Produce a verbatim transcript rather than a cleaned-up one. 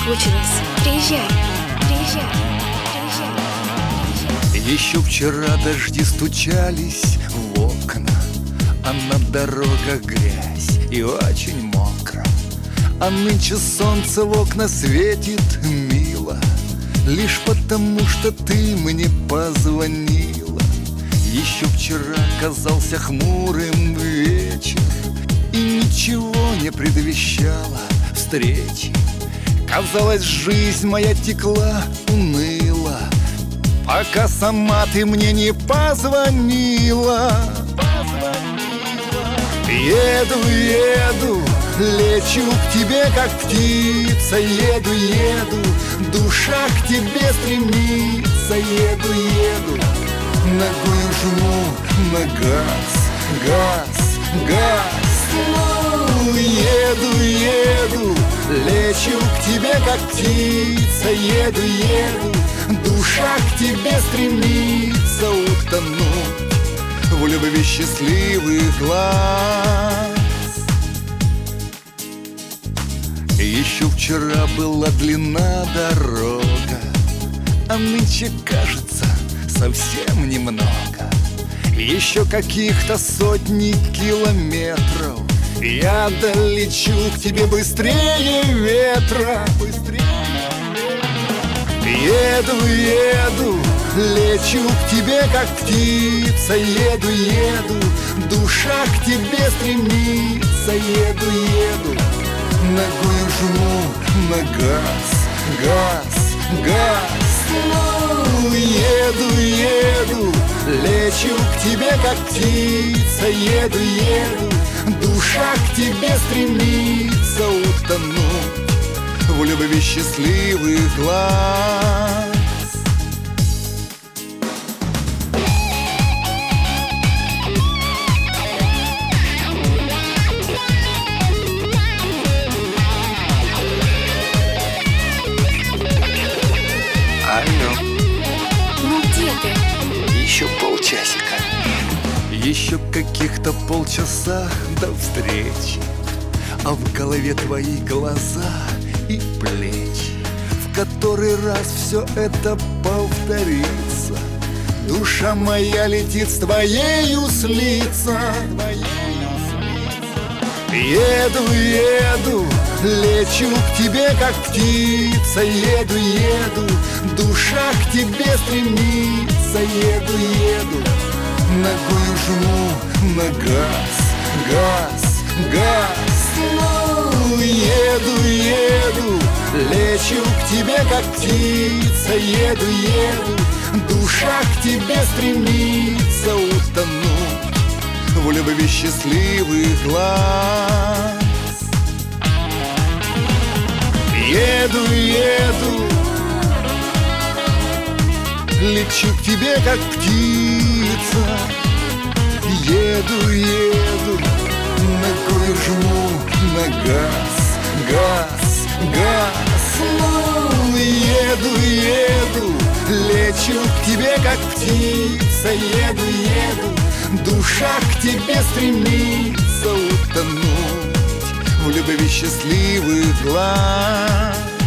соскучилась. Приезжай, приезжай, приезжай, приезжай. Еще вчера дожди стучались в окна, а на дорогах грязь и очень мокро. А нынче солнце в окна светит мило, лишь потому, что ты мне позвонила. Еще вчера казался хмурым вечер, и ничего не предвещало встречи. Казалось, жизнь моя текла уныло, пока сама ты мне не позвонила. Еду, еду, лечу к тебе, как птица. Еду, еду, душа к тебе стремится. Еду, еду, ногою жму на газ, газ, газ. Ну, еду, еду, лечу к тебе, как птица. Еду, еду, душа к тебе стремится утонуть в любви счастливых глаз. Еще вчера была длинна дорога, а нынче, кажется, совсем немного. Еще каких-то сотни километров я долечу к тебе быстрее ветра. Еду, еду, лечу к тебе, как птица. Еду, еду, душа к тебе стремится. Еду, еду, ногою жму на газ, газ, газ. Ну, еду, еду, лечу к тебе, как птица. Еду, еду, душа к тебе стремится утонуть в любви счастливых глаз. Алло. Ну где ты? Еще полчасика. Еще каких-то полчаса до встречи, а в голове твои глаза и плечи. В который раз все это повторится. Душа моя летит с твоею слиться. Еду, еду, лечу к тебе, как птица. Еду, еду, душа к тебе стремится. Еду, еду, ногою жму на газ, газ, газ. Ну, еду, еду, лечу к тебе, как птица. Еду, еду, душа к тебе стремится утонуть в любви счастливых глаз. Еду, еду, лечу к тебе, как птица. Еду, еду, ногою жму на газ, газ, газ. Ну, еду, еду, лечу к тебе, как птица. Еду, еду, душа к тебе стремится утонуть в любви счастливых глаз.